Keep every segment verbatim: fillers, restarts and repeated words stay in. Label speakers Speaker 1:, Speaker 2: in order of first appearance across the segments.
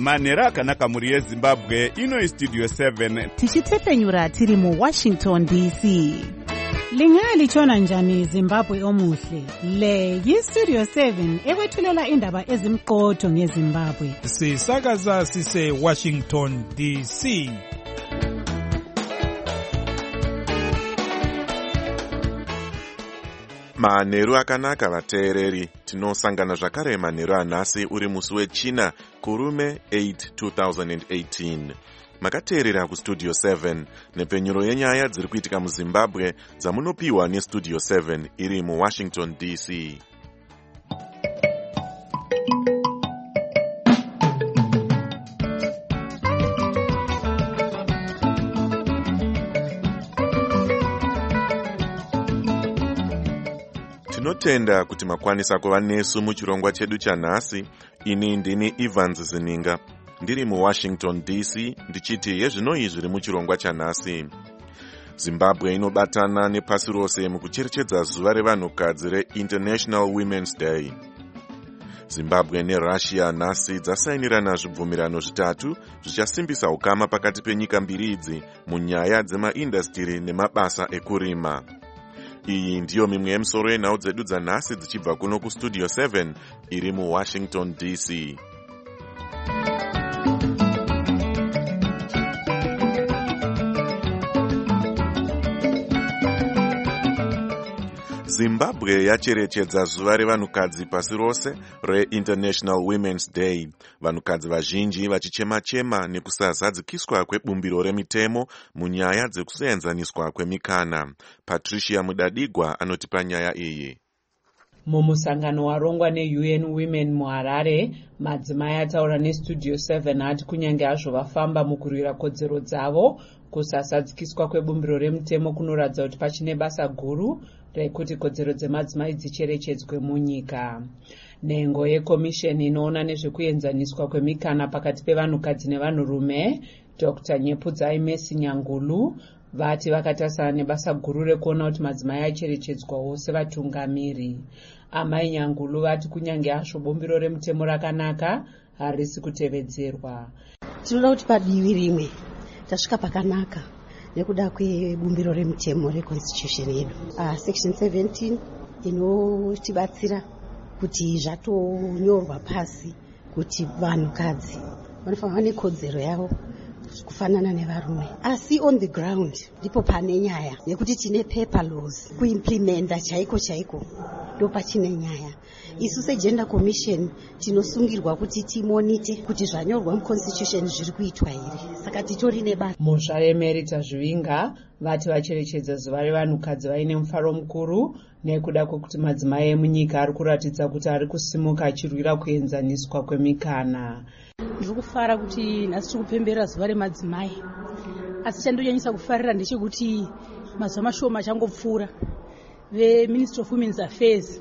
Speaker 1: manheru akanaka mhuri yezimbabwe. Ino Studio seven
Speaker 2: tichitepfenyura tiri muWashington D C. Lingalitshona njani Zimbabwe omuhle? Le yiStudio seven ekwethulela indaba ezimqotho ngeZimbabwe.
Speaker 3: Sisakaza sise Washington D C.
Speaker 4: Manheru akanaka vateereri, tinosangana zvakare manheru anhasi uri musi wechina kurume eight two thousand eighteen. Makateerera kuStudio seven nepfenyuro yenyaya dziri kuitika muZimbabwe dzamunopiwa neStudio seven iri muWashington D C. Tinotenda kuti makwanisa kuva nesu muchirongwa chedu chanhasi. Ini ndini Evans Zininga ndiri muWashington D C ndichiti yezvinoi zviri muchirongwa chanhasi. Zimbabwe inobatana nepasi rose mukucherechedza zuva revanhukadzi reInternational Women's Day. Zimbabwe neRussia nhasi dzasainirana zvibvumirano zvitatu zvichasimbisa ukama pakati penyika mbiri idzi munyaya dzemaindastiri nemabasa ekurima. Iyi ndiyo mimwe yemisoro yenhau dzedu dzanhasi dzichibva kuno kuStudio seven iri muWashington D C. Zimbabwe yacherechedza zuva revanhukadzi pasi rose reInternational Women's Day. Vanhukadzi vazhinji vachichema-chema nekusazadzikiswa kwebumbiro remitemo munyaya dzekusaenzaniswa kwemikana. Patricia Mudadigwa anotipa nyaya iyi.
Speaker 5: Mumusangano warongwa neU N Women muHarare, madzimai ataura neStudio seven ati kunyange hazvo vafamba mukurwira kodzero dzavo, kusasadzikiswa kwebumbiro remitemo kunoratidza kuti pachine basa guru rekuti kodzero dzemadzimai dzicherechedzwe munyika. Nhengo yekomisheni inoona nezvekuenzaniswa kwemikana pakati pevanhukadzi nevanhurume, Doctor Nyepudzai Messi Nyangulu, vati vakatasana nebasa guru rekuona kuti madzimai acherechedzwawo sevatungamiri. Amai Nyangulu vati kunyange hazvo bumbiro remutemo rakanaka harisi kutevedzerwa.
Speaker 6: Tinoda kuti padivi rimwe tasvika pakanaka nekuda kwebumbiro remutemo reconstitution yedu. Uh, section seventeen inotibatsira kuti zvatonyorwa pasi kuti vanhukadzi vanofanira vane kodzero yavo kufanana nevarume. Asi on the ground ndipo pane nyaya nekuti tine paper laws kuimplementa chaiko chaiko ndo pachine nyaya. Isu seGender Commission tinosungirwa kuti timonite kuti zvanyorwa muconstitution zviri kuitwa here. Saka titori nebasa.
Speaker 5: Muzvare Emerita Zvivinga vati vacherechedza zuva revanhukadzi vaine mufaro mukuru nekuda kwekuti madzimai emunyika ari kuratidza kuti ari kusimuka achirwira kuenzaniswa kwemikana.
Speaker 7: Ndiri kufara kuti nhasi tiri kupemberera zuva remadzimai, asi chandonyanyisa kufarira ndechekuti mazuva mashoma achangopfuura veMinistry of Women's Affairs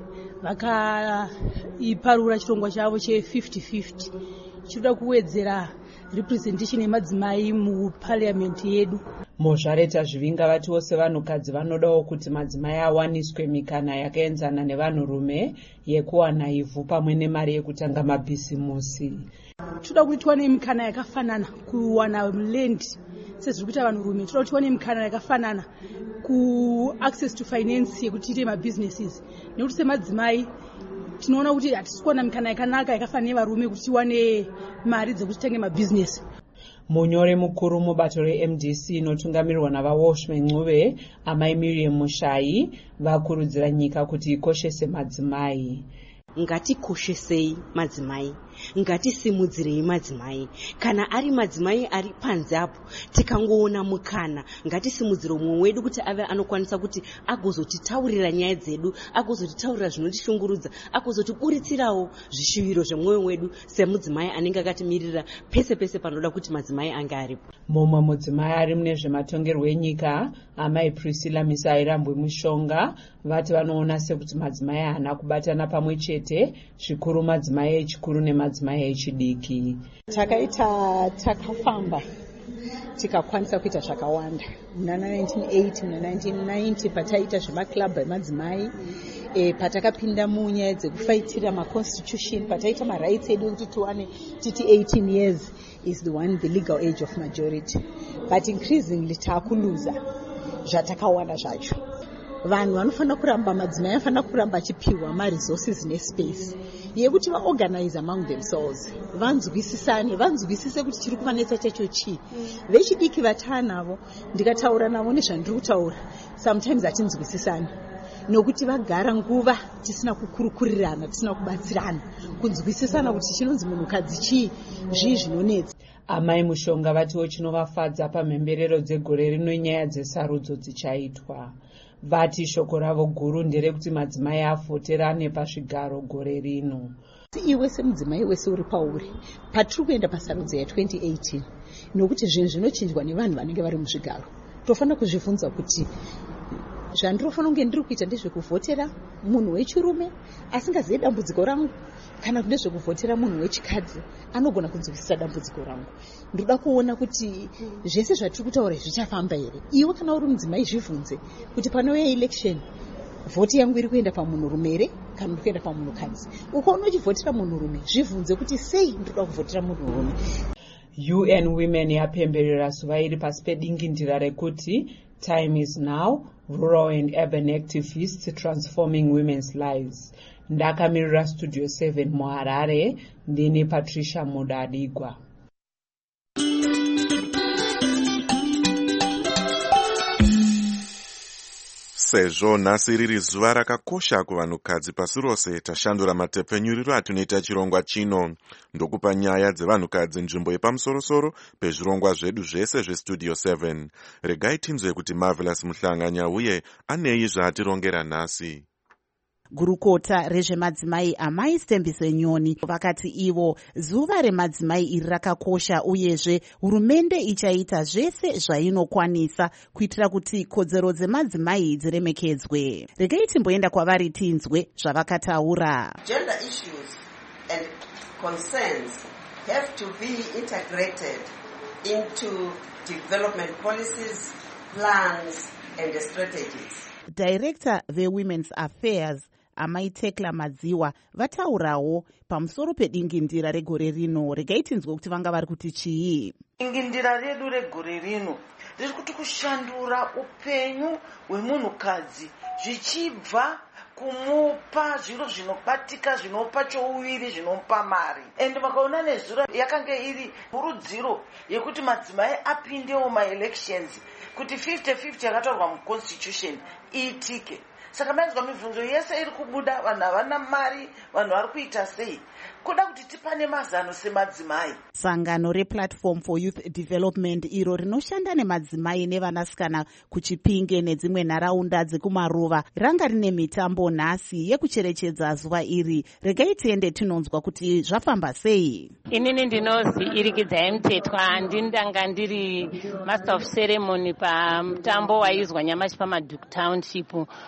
Speaker 7: vakaiparura chirongwa chavo che-fifty fifty chinoda kuwedzera representation yemadzimai muparliament yedu.
Speaker 5: Muzvareta Zvivinga vati vose vanhukadzi vanodawo kuti madzimai awaniswe mikana yakaenzana nevanhurume yekuwana ivhu pamwe nemari yekutanga mabhisimusi.
Speaker 7: Toda kuti tiwane mikana yakafanana kuwana land sezviri kuita vanhurume. Toda kuti tiwane mikana yakafanana ku access to finance yekuti tiite mabusinesses. Nekuti semadzimai tinoona kuti hatisi kuwana mikana yakanaka yakafanana nevarume kuti tiwane mari dzekuti titenge mabusiness.
Speaker 5: Munyori mukuru mubato reM D C inotungamirirwa navaWashman Ncube, amai Miriam Mushai, vakurudzira nyika kuti ikoshese madzimai.
Speaker 8: Ngatikoshesei madzimai, ngatisimudzirei madzimai. Kana ari madzimai ari panze apo tikangoona mukana, ngatisimudzire mumwe wedu kuti ave anokwanisa kuti agozotitaurira nyaya dzedu, agozotitaurira zvinotishungurudza, agozotiburitsirawo zvishuviro zvemwoyo wedu semudzimai anenge akatimirira pese pese panoda kuti madzimai ange aripo.
Speaker 5: Mumwe mudzimai ari mune zvematongerwo enyika, amai Priscilla Misairambwe Mushonga, vati vanoona sekuti madzimai haana kubatana pamwe chete, zvikuru madzimai echikuru nemadzimai echidiki.
Speaker 9: Takaita takafamba tikakwanisa kuita zvakawanda. Muna nineteen eighty muna nineteen ninety pataita zvemaklabhu emadzimai e, patakapinda munyaya dzekufaitira maconstitution pataita marights edu kuti tiwane titi eighteen years is the one the legal age of majority, but increasingly taakuluza zvatakawanda zvacho. Vanhu vanofanira kuramba, madzimai anofanira kuramba achipiwa maresources nespace yekuti vaorganize among themselves, vanzwisisane, vanzwisise kuti chiri kuvanetsa chacho chii. Vechidiki vatanavo ndikataura navo nezvandiri kutaura, sometimes hatinzwisisani nokuti vagara nguva tisina kukurukurirana, tisina kubatsirana kunzwisisana kuti chinonzi munhukadzi chii, zvii zvinonetsa.
Speaker 5: Amai Mushonga vatiwo chinovafadza pamhemberero dzegore rino nyaya dzesarudzo dzichaitwa. Vati shoko ravo guru nderekuti madzimai afoterane pasvigaro gore rino.
Speaker 9: Iwe semudzimai wese uri pauri patiri kuenda pasarudzo ya twenty eighteen, nokuti zvinhu zvinochinjwa nevanhu vanenge vari muzvigaro. Tofanira kuzvibvunza kuti zvandirofanira kunge ndiri kuita ndezvekuvhotera munhu wechirume asingazivi dambudziko rangu, kana kuti ndezvekuvhotera munhu wechikadzi anogona kunzwisisa dambudziko rangu. Ndoda kuona kuti zvese zvatiri kutaura zvichafamba here. Iwe kana uri mudzimai zvibvunze kuti panouya election vhoti yangu iri kuenda pamunhurume here kana iri kuenda pamunhukadzi. Ukaona uchivhotera munhurume zvibvunze kuti sei ndoda kuvhotera munhurume.
Speaker 5: U N Women yapemberera zuva iri pasi pedingindira rekuti Time is Now, Rural and Urban Activists Transforming Women's Lives. Ndakamirira Studio seven muHarare, ndini Patricia Mudadigwa.
Speaker 4: Sezvo nhasi riri zuva rakakosha kuvanhukadzi pasi rose, tashandura matepfenyuriro atunoita chirongwa chino ndokupa nyaya dzevanhukadzi nzvimbo yepamusorosoro pezvirongwa zvedu zvese zvestudio seven. Regai tinzwe kuti Marvelous Muhlanganya uye anei zvaatirongera nhasi.
Speaker 2: Gurukota rezvemadzimai Amai Stembiso Nyoni vakati ivo zuva remadzimai iri rakakosha uyezve hurumende ichaita zvese zvainokwanisa kuitira kuti kodzero dzemadzimai dziremekedzwe. Regai timboenda kwavari tinzwe zvavakataura.
Speaker 10: Gender issues and concerns have to be integrated into development policies, plans and strategies.
Speaker 2: Director veWomen's Affairs Amai Tekla Madziwa vataurawo pamusoro pedingindira regore rino. Regai tinzwe kuti vanga vari kuti chii.
Speaker 11: Dingindira redu regore rino riri kuti kushandura upenyu hwemunhukadzi zvichibva kumupa zviro zvinobatika, zvinopa chouviri, zvinopa mari. And vakaona nezuro yakanga iri kurudziro yekuti madzimai apindewo maelections kuti fifty fifty yakatorwa muconstitution iitike. Saka maizwa mibvunzo yese iri kubuda, vanhu havana mari, vanhu vari kuita sei, kuda kuti tipane mazano semadzimai.
Speaker 2: Sangano rePlatform for Youth Development iro rinoshanda nemadzimai nevanasikana kuChipinge nedzimwe nharaunda dzekumaruva ranga rine mitambo nhasi yekucherechedza zuva iri. Regai tiende tinonzwa kuti zvafamba sei.
Speaker 12: Inini ndinozi Irikidzai Mutetwa, ndindanga ndiri Master of Ceremony pamutambo waizwa nyamashi paMaduke Township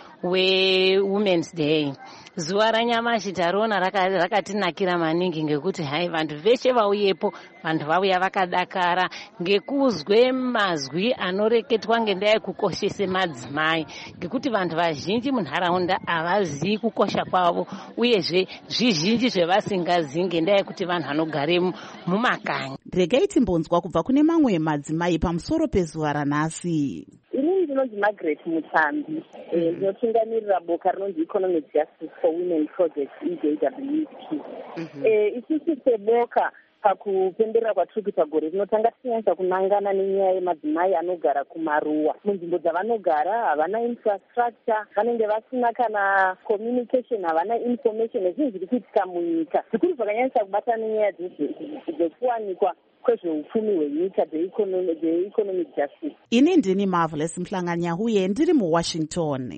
Speaker 12: weWomen's Day. Zuva ranyamashi tariona rakatinakira maningi ngekuti hai vantu veshe vauyepo, vantu vauya vakadakara ngekuzwe mazwi anoreketwa ngendaa yekukoshesa madzimai, ngekuti vantu vazhinji munharaunda havazivi kukosha kwavo uyezve zvizhinji zvevasingazii ngendaa yekuti vanhu vanogare mumakanyi.
Speaker 2: Regai timbonzwa kubva kune mamwe madzimai pamusoro pezuva ranhasi.
Speaker 13: Inini ndinonzi Margaret Mutambi, ndinotungamirira boka rinonzi Economic Justice for Women Project E J W P. Isusu seboka pakupemberera kwatiri kuita gore rinotanga tinyanyisa kunangana nenyaya yemadzimai anogara kumaruwa. Munzvimbo dzavanogara havana infrastructure, vanenge vasina kana communication, havana information nezvinhu zviri kuitika munyika. Zvikuru zvakanyanyisa kubata nenyaya dzekuwanikwa kwezveupfumi hwenyika dzeeconomic justice.
Speaker 2: Ini ndini Marvelous Muhlanganya uye ndiri muWashington.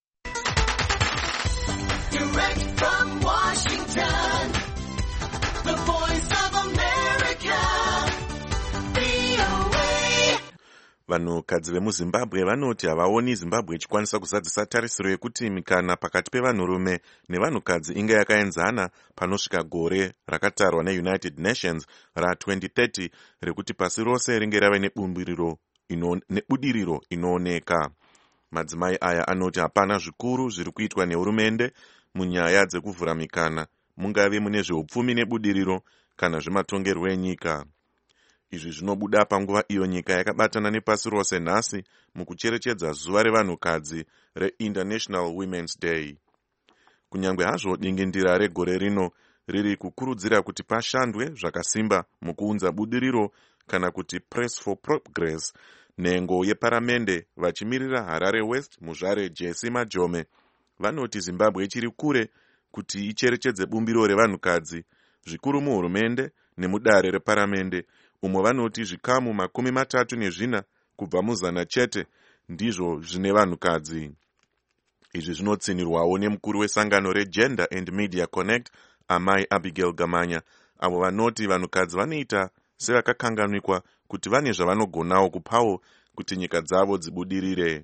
Speaker 14: Direct from Washington, the voice of America, V O A.
Speaker 4: Vanhukadzi vemuZimbabwe vanoti havaoni Zimbabwe ichikwanisa kuzadzisa tarisiro yekuti mikana pakati pevanhurume nevanhukadzi inge yakaenzana panosvika gore rakatarwa neUnited Nations ra twenty thirty rekuti pasi rose ringe rave nebumbiriro ino, nebudiriro inooneka. Madzimai aya anoti hapana zvikuru zviri kuitwa nehurumende munyaya dzekuvhura mikana, mungave mune zveupfumi nebudiriro kana zvematongerwo enyika. Izvi zvinobuda panguva iyo nyika yakabatana nepasi rose nhasi mukucherechedza zuva revanhukadzi reInternational Women's Day. Kunyange hazvo dingindira regore rino riri kukurudzira kuti pashandwe zvakasimba mukuunza budiriro kana kuti Press for Progress, nhengo yeparamende vachimirira Harare West muzvare Jesse Majome vanoti Zimbabwe ichiri kure kuti icherechedze bumbiro revanhukadzi, zvikuru muhurumende nemudare reparamende, umwe vanoti zvikamu makumi matatu nezvina kubva muzana chete ndizvo zvine vanhukadzi. Izvi zvinotsinirwawo nemukuru wesangano reGender and Media Connect, Amai Abigail Gamanya, avo vanoti vanhukadzi vanoita sevakakanganwikwa kuti vane zvavanogonawo kupawo kuti nyika dzavo dzibudirire.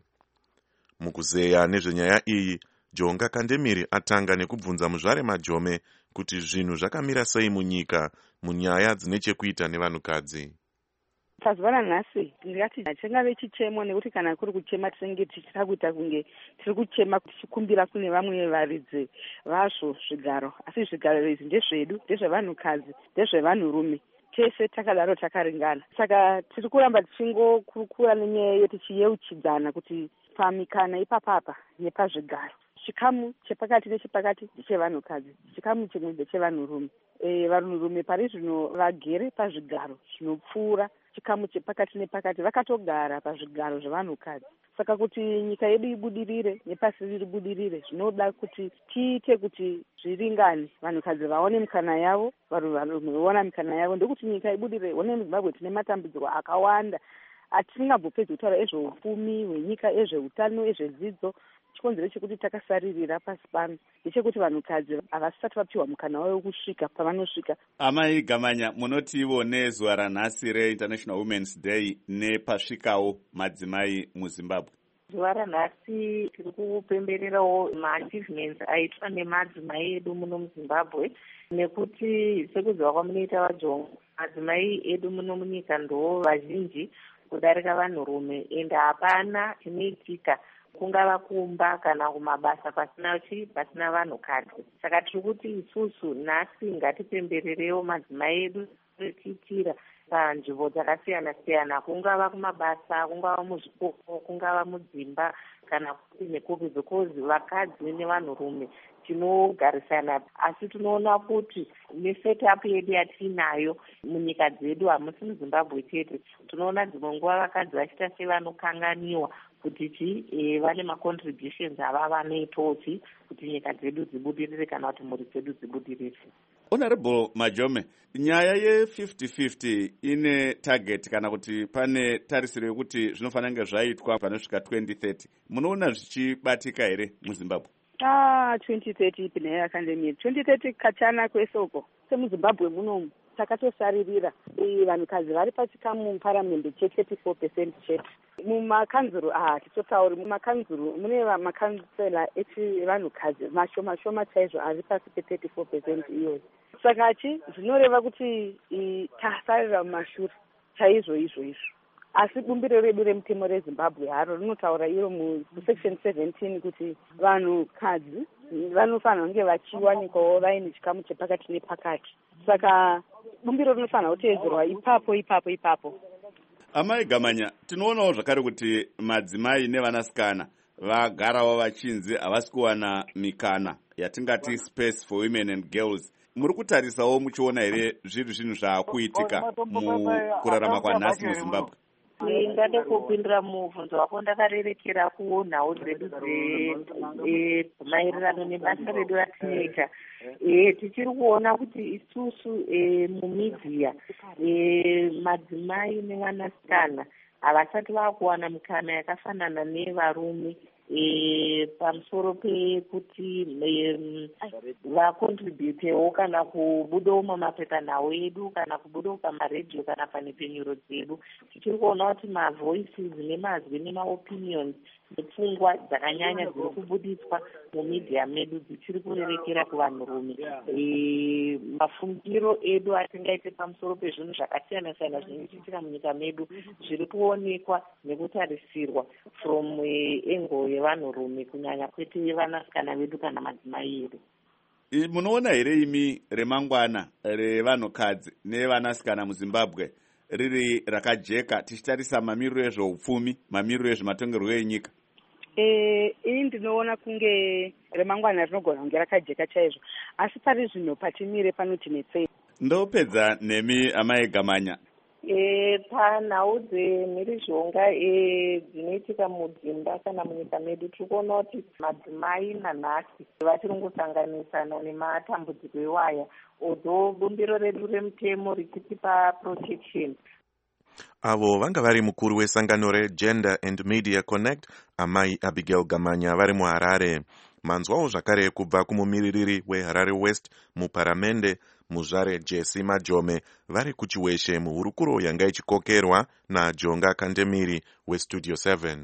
Speaker 4: Mukuzeya nezvenyaya iyi, Jonga Kandemiri atanga nekubvunza muzvare Majome kuti zvinhu zvakamira sei munyika munyaya dzine chekuita nevanhukadzi.
Speaker 15: Pazuva ranhasi ndingati chingave chichemo, nekuti kana kuri kuchema tinenge tichida kuita kunge tiri kuchema tichikumbira kune vamwe varidzi vazvo zvigaro, asi zvigaro izvi ndezvedu, ndezvevanhukadzi, ndezvevanhurume, tese takadaro takaringana. Saka tiri kuramba tichingokurukura nenyaya iyo tichiyeuchidzana kuti pamikana ipapapa nepazvigaro, chikamu chepakati nechepakati ndechevanhukadzi, chikamu chimwe ndechevanhurume. E, vanhurume pari zvino vagere pazvigaro zvinopfuura chikamu chepakati nepakati vakatogara pazvigaro zvevanhukadzi. Saka kuti nyika yedu ibudirire nepasi riri budirire, zvinoda kuti tiite kuti zviringane, vanhukadzi vaone mikana yavo, vanhurume vaona mikana yavo, ndokuti nyika ibudirire. One muZimbabwe tine matambudziko akawanda atisingambopedzi kutaura ezveupfumi hwenyika, ezveutano, ezvedzidzo. Chikonzero chekuti takasaririra pasi pano ndechekuti vanhukadzi havasati vapiwa mukana wavo kusvika pavanosvika.
Speaker 1: Amai Gamanya, munotiwo nezuva ranhasi reInternational Women's Day nepasvikawo madzimai muZimbabwe?
Speaker 16: Zuva ranhasi tiri kupembererawo maachievements aitwa nemadzimai edu muno muZimbabwe, nekuti sekuziva kwamunoita vaJonga, madzimai edu muno munyika ndo vazhinji kudarika vanhurume, ende hapana chinoitika kungava kumba kana kumabasa pasina chi pasina vanhukadzi. Saka tiri kuti isusu nhasi ngatipembererewo madzimai edu tichitira panzvimbo dzakasiyana siyana, kungava kumabasa, kungava muzvikoro, kungava mudzimba kana kuti nekupi, because vakadzi nevanhurume tinogarisana, asi tinoona kuti nesetup yedu yatinayo munyika dzedu, hamusi muZimbabwe chete, tinoona dzimwe nguva vakadzi vachiita sevanokanganiwa kuti chi e, vane macontributions ava vanoitochi kuti nyika dzedu dzibudirire kana kuti mhuri dzedu dzibudirire.
Speaker 1: Honorable Majome, nyaya ye-fifty fifty ine target kana kuti pane tarisiro yekuti zvinofanira kunge zvaitwa panosvika twenty thirty. Munoona zvichibatika here muZimbabwe?
Speaker 15: Ah, twenty thirty pinaya akandemira. twenty thirty kachana kwesoko. SemuZimbabwe munomu takatosaririra. E, vanhukadzi vari pachikamu muparamende che thirty-four percent chete. Mumakanzuru ah titotauri mumakanzuru mune makansela echi vanhukadzi mashoma shoma chaizvo ari pasi pe thirty-four percent iyoyo. Saka chi zvinoreva kuti tasarira mumashure chaizvo izvo izvo. Asi bumbiro redu remutemo reZimbabwe haro rinotaura iro musection seventeen kuti vanhukadzi vanofanira kunge vachiwanikwawo vaine chikamu chepakati nepakati. Saka bumbiro rinofanira kuteedzerwa ipapo ipapo ipapo.
Speaker 1: Amai Gamanya, tinoonawo zvakare kuti madzimai nevanasikana vagarawo vachinzi havasi kuwana mikana yatingati space for women and girls. Muri kutarisawo muchiona here zviri zvinhu zvaakuitika mukurarama kwanhasi muZimbabwe?
Speaker 16: Ndingade kupindira mubvunzo wako ndakarerekera kunhau dzedu maererano nebasa redu ratinoita. Tichiri kuona kuti isusu mumidhiya madzimai nevanasikana havasati vakuwana mikana yakafanana nevarume pamusoro pekuti vakontributewo kana kubudawo mamapepanhau edu kana kubudawo pamaredhiyo kana panhepfenyuro dzedu. Tichiri kuona kuti mavoices nemazwi nemaopinions nepfungwa dzakanyanya dziri kubudiswa mumidhiya medu dzichiri kurerekera kuvanhurume. Mafungiro edu atingaite pamusoro pezvinhu zvakasiyana siyana zvinoitika munyika medu zviri kuonekwa nekutarisirwa from engo revanhurume kunyanya kwete vanasikana vedu kana madzimai edu.
Speaker 1: Munoona here imi remangwana revanhukadzi nevanasikana muZimbabwe riri rakajeka tichitarisa mamiriro ezveupfumi, mamiriro ezvematongerwo enyika?
Speaker 15: Eh, ini ndinoona kunge remangwana rinogona kunge rakajeka chaizvo, asi pari zvino patimire panotinetsei.
Speaker 1: Ndopedza nemi amai Gamanya.
Speaker 16: E, panhau dzemhirizhonga dzinoitika mudzimba kana munyika medu tiri kuona kuti madzimai nanhasi vachiri kungosanganisana nematambudziko ewaya, although bumbiro redu remutemo richitipa protection.
Speaker 4: Avo vanga vari mukuru wesangano reGender and Media Connect, amai Abigail Gamanya vari muHarare. Manzwawo zvakare kubva kumumiririri weHarare West muparamende muzvare Jesse Majome vari kuchiweshe muhurukuro yanga ichikokerwa naJonga Kandemiri weStudio seven.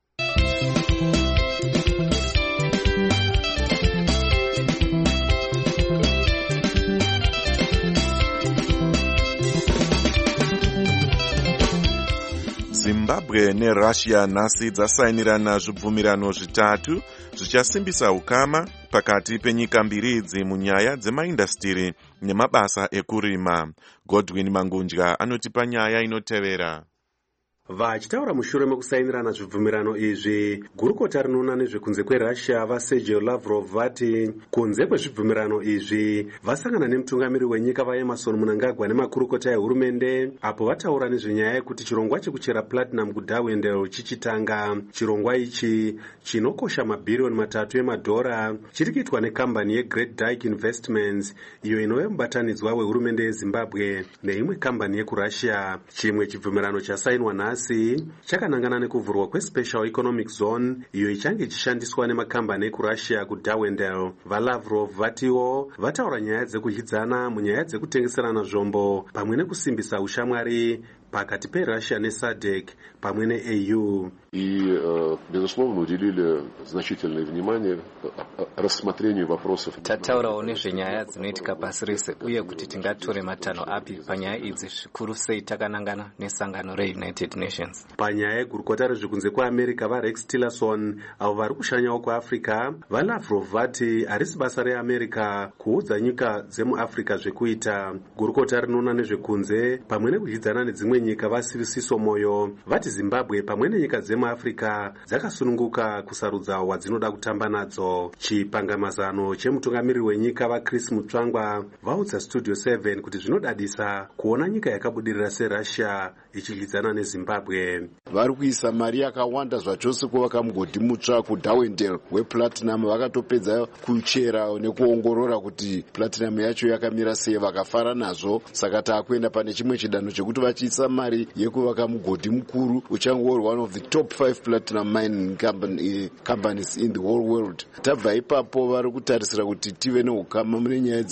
Speaker 4: Zimbabwe neRussia nhasi dzasainirana zvibvumirano zvitatu zvichasimbisa ukama pakati penyika mbiri idzi munyaya dzemaindastiri nemabasa ekurima. Godwin Mangunja anotipa nyaya inotevera.
Speaker 17: Vachitaura mushure mekusainirana zvibvumirano izvi, gurukota rinoona nezvekunze kweRussia vaSergei Lavrov vati kunze kwezvibvumirano izvi vasangana nemutungamiri wenyika vaEmmerson Mnangagwa nemakurukota ehurumende apo vataura nezvenyaya yekuti chirongwa chekuchera platinum kuDarwendale chichitanga. Chirongwa ichi chinokosha mabhiriyoni matatu emadhora chiri kuitwa nekambani yeGreat Dyke Investments iyo inova mubatanidzwa wehurumende yeZimbabwe neimwe kambani yekuRussia. Chimwe chibvumirano chasainwa nhasi chakanangana nekuvhurwa kweSpecial Economic Zone iyo ichange ichishandiswa nemakambani ekuRussia kuDarwendale. VaLavrov vatiwo vataura nyaya dzekudyidzana munyaya dzekutengeserana zvombo pamwe nekusimbisa ushamwari pakati peRussia neSADC pamwe neA U.
Speaker 18: И, безусловно, уделили значительное внимание рассмотрению вопросов.
Speaker 19: Tataurawo nezvenyaya dzinoitika pasi rese uye kuti tingatore matanho api panyaya idzi zvikuru sei takanangana nesangano reUnited Nations.
Speaker 17: Panyaya yegurukota rezvekunze kweAmerica vaRex Tillerson avo vari kushanyawo kuAfrica, vaLavrov vati harisi basa reAmerica kuudza nyika dzemuAfrica zvekuita. Gurukota rinoona nezvekunze pamwe nekudyidzana nedzimwe nyika vaSivisiso Moyo vati Zimbabwe pamwe nenyika dzemuAfrica dzakasununguka kusarudza wadzinoda kutamba nadzo. Chipangamazano chemutungamiriri wenyika vaChris Mutsvangwa vaudza Studio seven kuti zvinodadisa kuona nyika yakabudirira seRussia ichidyidzana neZimbabwe.
Speaker 18: Vari kuisa mari yakawanda zvachose kuvaka mugodhi mutsva kuDarwendale weplatinum, vakatopedza kuchera nekuongorora kuti platinum yacho yakamira sei, vakafara nazvo. Saka taakuenda pane chimwe chidanho chekuti vachiisa mari yekuvaka mugodhi mukuru uchangova one of the top five platinum mining company, uh, companies in the whole world. Tabva ipapo vari kutarisira kuti tive neukama mune nyaya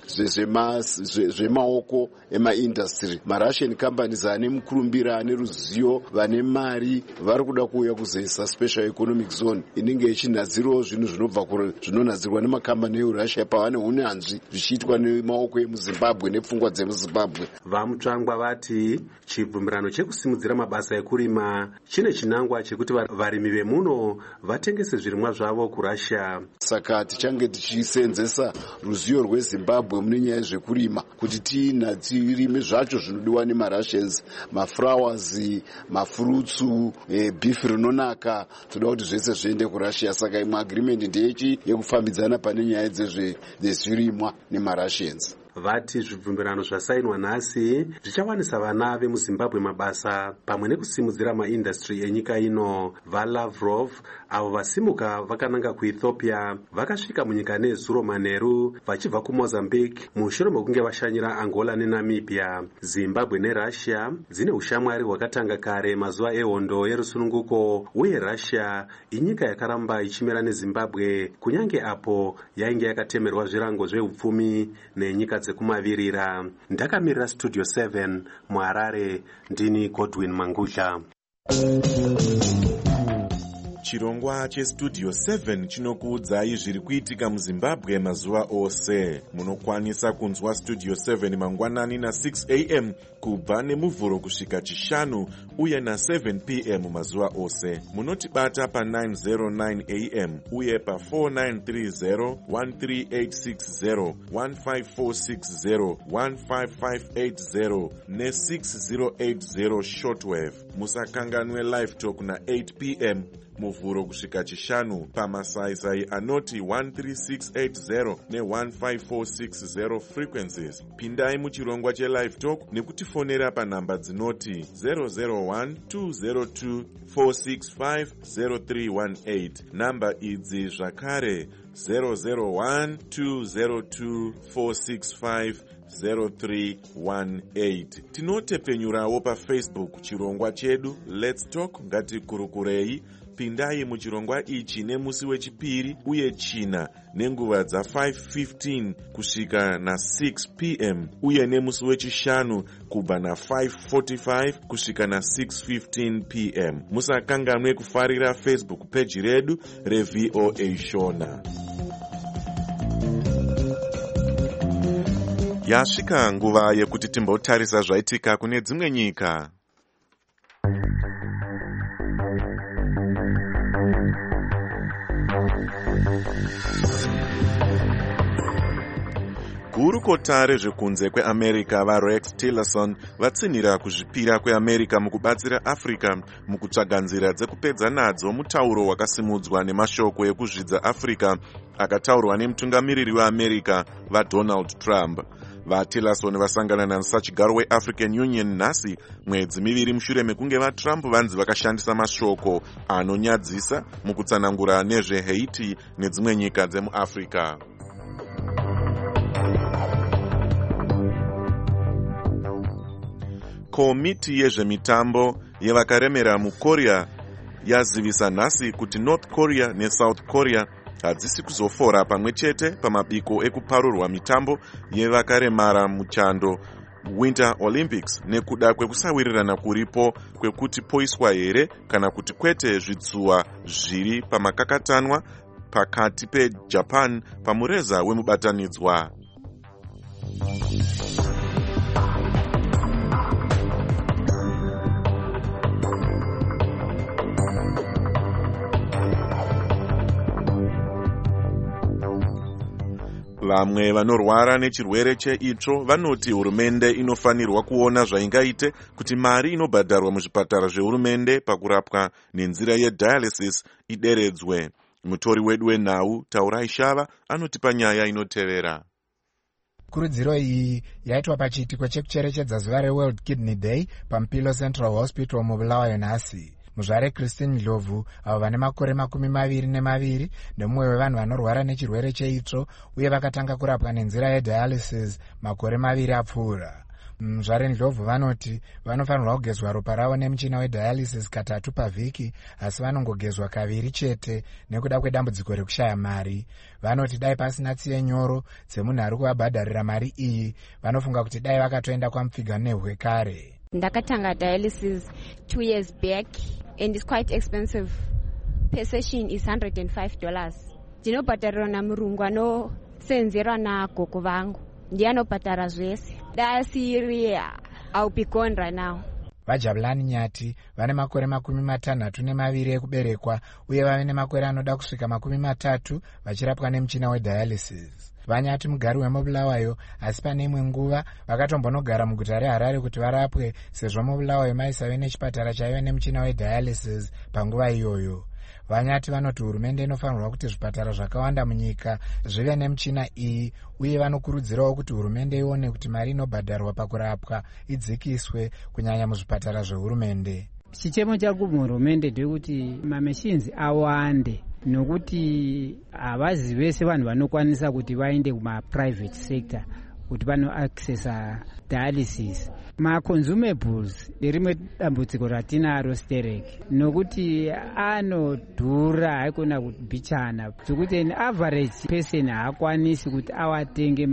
Speaker 18: zvemaoko emaindastry. MaRussian companies ane mukurumbira, ane ruzivo, vane mari vari kuda kuuya kuzoisa Special Economic Zone inenge ichinadzirawo zvinhu zvinobva kure zvinonadzirwa nemakambani eUrussia pavane unyanzvi zvichiitwa nemaoko emuZimbabwe nepfungwa dzemuZimbabwe.
Speaker 17: VaMutsvangwa vati chibvumirano chekusimudzira mabasa ekurima chine chinangwa chekuti varimi vemuno vatengese zvirimwa zvavo kuRussia.
Speaker 18: Saka tichange tichisenzesa ruzivo rweZimbabwe mune nyaya zvekurima kuti tina tirime zvacho zvinodiwa nemaRussians, maflowers, mafurutsu, e, beef rinonaka, toda kuti zvese zviende kuRussia. Saka imwe agreement ndeyechi yekufambidzana pane nyaya dzezvirimwa nemaRussians.
Speaker 17: Vati zvibvumirano zvasainwa nhasi zvichawanisa vana vemuZimbabwe mabasa pamwe nekusimudzira maindastry enyika ino. VaLavrov avo vasimuka vakananga kuEthiopia vakasvika munyika nezuro manheru vachibva kuMozambique mushure mekunge vashanyira Angola neNamibia. Zimbabwe neRussia dzine ushamwari hwakatanga kare mazuva ehondo yerusununguko, uye Russia inyika yakaramba ichimera neZimbabwe kunyange apo yainge yakatemerwa zvirango zveupfumi nenyika dzekumavirira. Ndakamirira Studio seven muHarare, ndini Godwin Manguja.
Speaker 4: chirongwa chestudio seven chinokuudzai zviri kuitika muzimbabwe mazuva ose. Munokwanisa kunzwa studio seven mangwanani na six a m kubva nemuvhuro kusvika chishanu uye na seven p m mazuva ose. Munotibata pa nine oh nine a m uye pa four nine three zero, one three eight six zero, one five four six zero, one five five eight zero ne six zero eight zero shortwave. Musakanganwe live talk na eight p m muvhuro kusvika chishanu pamasaisai anoti one three six eight zero ne one five four six zero frequencies. Pindai muchirongwa chelive talk nekutifonera panhamba dzinoti zero zero one two zero two four six five zero three one eight. Namba idzi zvakare zero zero one two zero two four six five zero three one eight. Tinotepenyurawo pa Facebook chirongwa chedu Let's Talk ngatikurukurei. Pindai muchirongwa ichi nemusi wechipiri uye china nenguva dza five fifteen kusvika na six p m uye nemusi wechishanu kubva na five forty-five kusvika na six fifteen p m. Musakanganwe kufarira Facebook page redu reV O A Shona. Yasvika nguva yekuti timbotarisa zvaitika kune dzimwe nyika. Gurukota rezvekunze kweAmerica vaRex Tillerson vatsinhira kuzvipira kweAmerica mukubatsira Africa mukutsvaga nzira dzekupedza nadzo mutauro wakasimudzwa nemashoko ekuzvidza Africa akataurwa nemutungamiriri weAmerica vaDonald Trump. VaTillerson vasangana namusachigaro weAfrican Union nhasi mwedzi miviri mushure mekunge vaTrump vanzi vakashandisa mashoko anonyadzisa mukutsanangura nezveHaiti nedzimwe nyika dzemuAfrica. Komiti yezvemitambo yevakaremera muKorea yazivisa nhasi kuti North Korea neSouth Korea hadzisi kuzofora pamwe chete pamabiko ekuparurwa mitambo yevakaremara muchando Winter Olympics nekuda kwekusawirirana kuripo kwekuti poiswa here kana kuti kwete zvitsuwa zviri pamakakatanwa pakati peJapan pamureza wemubatanidzwa. Vamwe vanorwara nechirwere cheitsvo vanoti hurumende inofanirwa kuona zvaingaite kuti mari inobhadharwa muzvipatara zvehurumende pakurapwa nenzira yedialysis ideredzwe. Mutori wedu wenhau Taurai Shava anotipa nyaya inotevera.
Speaker 20: Kurudziro iyi yaitwa pachiitiko chekucherechedza zuva reWorld Kidney Day paMpilo Central Hospital muBulawayo nhasi. Muzvare Christine Ndlovu avo vane makore makumi maviri nemaviri nemumwe wevanhu vanorwara nechirwere cheitsvo uye vakatanga kurapwa nenzira yedialysis makore maviri apfuura. Muzvare Ndlovu vanoti vanofanirwa kugezwa ropa ravo nemuchina wedialysis katatu pavhiki asi vanongogezwa kaviri chete nekuda kwedambudziko rekushaya mari. Vanoti dai pasina tsiye nyoro dzemunhu ari kuvabhadharira mari iyi vanofunga kuti dai vakatoenda kwamupfiga nehwe kare.
Speaker 21: Ndakatanga dialysis two years back and it's quite expensive. Per session is one hundred five dollars. Ndinobhadharira namurungu anosenzera nagogo vangu. Ndiye anobhadhara zvese. Dasiri I'll be gone right now.
Speaker 20: Vajabulani Nyati vane makore makumi matanhatu nemaviri ekuberekwa uye vave nemakore anoda kusvika makumi matatu vachirapwa nemuchina wedialysis. Vanyati mugari wemuBulawayo asi pane imwe nguva vakatombonogara muguta reHarare kuti varapwe sezvo muBulawayo maisave nechipatara chaive nemuchina wedialysis panguva iyoyo. Vanyati vanoti hurumende inofanirwa kuti zvipatara zvakawanda munyika zvive nemuchina iyi uye vanokurudzirawo kuti hurumende ione kuti mari inobhadharwa pakurapwa idzikiswe kunyanya muzvipatara zvehurumende.
Speaker 22: Chichemo changu muhurumende ndekuti mamachines awande nokuti havazi vese vanhu vanokwanisa kuti vaende kumaprivate sector kuti vano accessa dialysis. Ma-consumables rimwe dambudziko ratinaro stereki nokuti anodhura haikona kubhichana zvokuti an average person haakwanisi kuti awatenge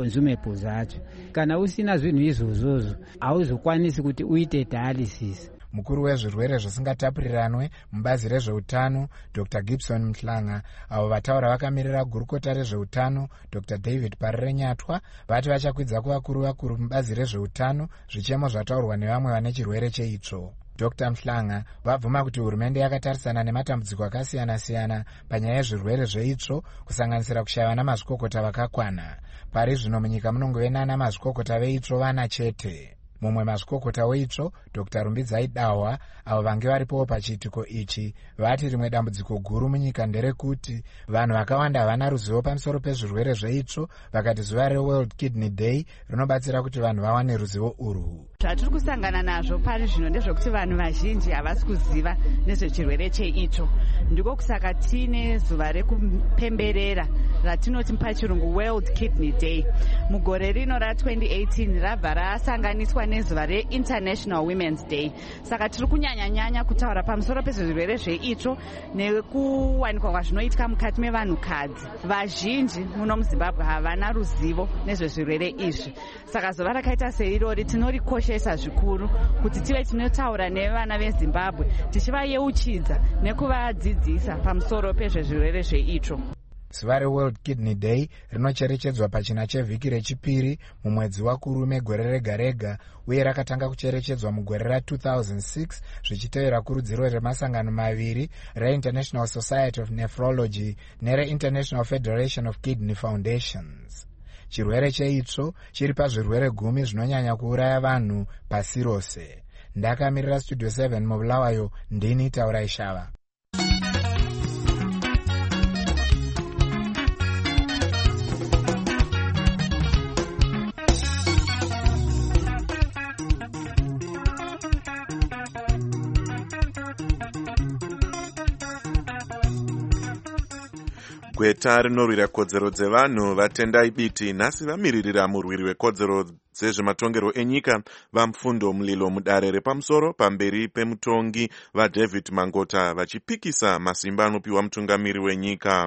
Speaker 22: ma-consumables acho. Kana usina zvinhu izvozvozvo hauzokwanisi kuti uite dialysis.
Speaker 20: mukuru wezvirwere zvisingatapuriranwe mubazi rezveutano Dr Gibson Mhlanga, avo vataura vakamirira gurukota rezveutano Dr David Parirenyatwa, vati vachakwidza kuvakuru vakuru mubazi rezveutano zvichemo zvataurwa nevamwe vane chirwere cheitsvo. Dr Mhlanga vabvuma kuti hurumende yakatarisana nematambudziko akasiyana-siyana panyaya yezvirwere zveitsvo, kusanganisira kushaya namazvikokota vakakwana. Pari zvino munyika munongove nana mazvikokota veitsvo vana chete. Mumwe mazvikokota weitsvo Dr Rumbidzai Dahwa, avo vange varipowo pachiitiko ichi, vati rimwe dambudziko guru munyika nderekuti vanhu vakawanda havana ruzivo pamusoro pezvirwere zveitsvo, vakati zuva reWorld Kidney Day rinobatsira kuti vanhu vawane ruzivo urwu.
Speaker 3: Zvatiri kusangana nazvo pari zvino ndezvekuti vanhu vazhinji havasi kuziva nezvechirwere cheitsvo. Ndiko kusaka tine zuva rekupemberera ratinoti pachirungu World Kidney Day. Mugore rino ra twenty eighteen rabva rasanganiswa nezuva reInternational Women's Day. Saka tiri kunyanya-nyanya kutaura pamusoro pezvirwere zveitsvo nekuwanikwa kwazvinoitika mukati mevanhukadzi. Vazhinji muno muZimbabwe havana ruzivo nezvezvirwere izvi. Saka zuva rakaita seirori tinorikoshesa zvikuru kuti tive tinotaura nevana veZimbabwe tichivayeuchidza nekuvadzidzisa pamusoro pezvezvirwere zveitsvo.
Speaker 20: Zuva reWorld Kidney Day rinocherechedzwa pachina chevhiki rechipiri mumwedzi waKurume gore rega rega, uye rakatanga kucherechedzwa mugore ra two thousand six zvichitevera kurudziro remasangano maviri reInternational Society of Nephrology nereInternational Federation of Kidney Foundations. Chirwere cheitsvo chiri pazvirwere gumi zvinonyanya kuuraya vanhu pasi rose. Ndakamirira Studio seven muBulawayo, ndini Taurai Shava.
Speaker 4: Gweta rinorwira kodzero dzevanhu vatendai biti nhasi vamiririra murwiri wekodzero dzezvematongero enyika vamfundo mulilo mudare repamusoro pamberi pemutongi vaDavid Mangota vachipikisa masimba anopiwa mutungamiri wenyika.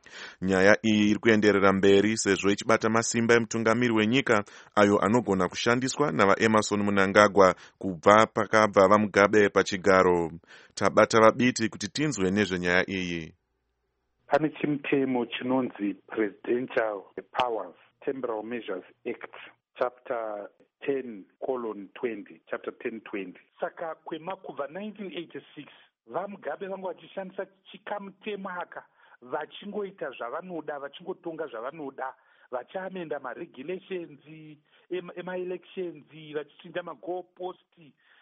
Speaker 4: Nyaya iyi iri kuenderera mberi sezvo ichibata masimba emutungamiri wenyika ayo anogona kushandiswa navaEmerson Mnangagwa kubva pakabva vaMugabe pachigaro. Tabata vabiti kuti tinzwe nezvenyaya iyi.
Speaker 6: Pane chimutemo chinonzi Presidential Powers Temporal Measures Act chapter ten colon twenty chapter ten twenty. Saka kwemakubva nineteen eighty-six vaMugabe vanga vachishandisa chikamutemo aka vachingoita zvavanoda, vachingotonga zvavanoda, vachiamenda maregulations emaelections, vachichinja magoalpost,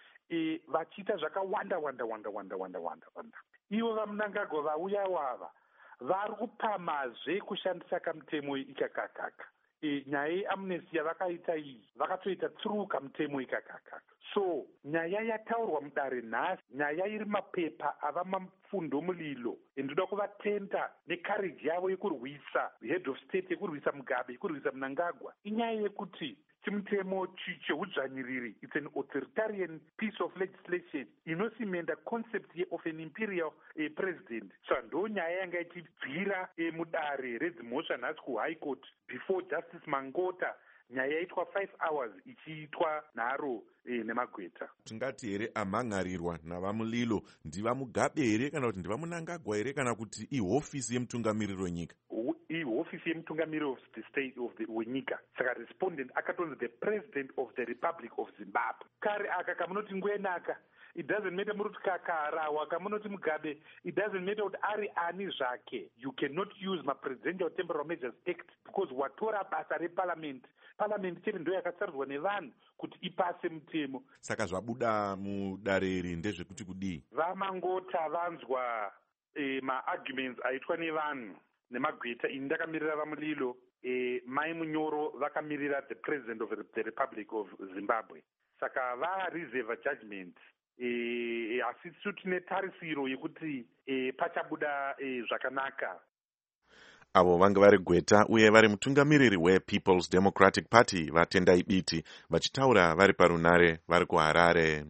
Speaker 6: e, vachiita zvakawanda wanda wanda wanda wanda wanda wanda. Ivo vaMnangagwa vauya wava vari kupamazve kushandisa kamutemo ikakakaka. E, nyaya yeamnesty yavakaita iyi vakatoita through kamutemo ikakakaka. So nyaya yataurwa mudare nhasi, nyaya iri mapepa ava mafundo mulilo, ndoda kuvatenda necourage yavo yekurwisa head of state, yekurwisa Mugabe, yekurwisa Mnangagwa. Inyaya yekuti chimutemo cheudzvanyiriri, it's an authoritarian piece of legislation inosimenda concept of an imperial eh, president. So ndo nyaya yanga ichibvira eh, mudare redzimhosva nhasi kuhigh court before Justice Mangota, nyaya yaitwa five hours ichiitwa nharo eh, nemagweta.
Speaker 4: Tingati here amhangarirwa navamulilo ndivaMugabe here kana kuti ndivaMnangagwa here kana kuti ihofisi yemutungamiriri wenyika?
Speaker 6: Ihofisi yemutungamiriri of the state of the wenyika. Saka respondent akatonzi the president of the Republic of Zimbabwe. Kare aka kamunoti ngwenaka, it doesn't matter muruti kakarawa kamunoti Mugabe, it doesn't matter kuti ari ani zvake. You cannot use ma Presidential Temporal Measures Act because watora basa reparliament. Parliament chete ndo yakatsarudzwa nevanhu kuti ipase mutemo.
Speaker 4: Saka zvabuda mudare iri ndezvekuti kudii?
Speaker 6: VaMangota vanzwa eh, ma-arguments aitwa nevanhu nemagweta. Ini ndakamirira vaMulilo, eh, Mai Munyoro vakamirira the president of the Republic of Zimbabwe. Saka vareserve judgment. Eh, asi tisu tine tarisiro yekuti eh, pachabuda eh, zvakanaka.
Speaker 4: Avo vanga vari gweta uye vari mutungamiriri wePeople's Democratic Party vatendai biti vachitaura vari parunare vari kuHarare.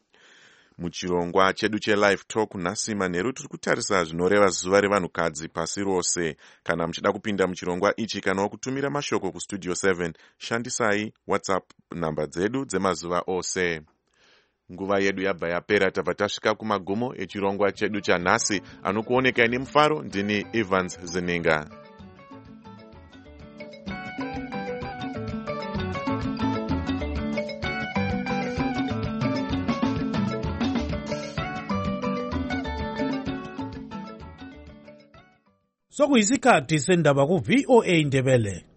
Speaker 4: Muchirongwa chedu cheLive Talk nhasi manheru tiri kutarisa zvinoreva zuva revanhukadzi pasi rose. Kana muchida kupinda muchirongwa ichi kana kutumira mashoko kuStudio seven, shandisai WhatsApp namba dzedu dzemazuva ose. nguva yedu yabva yapera, tabva tasvika kumagumo echirongwa chedu chanhasi. Anokuoneka ine mufaro ndini Evans Zininga.
Speaker 7: Sokuyisikhathi sendaba ku V O A Ndebele.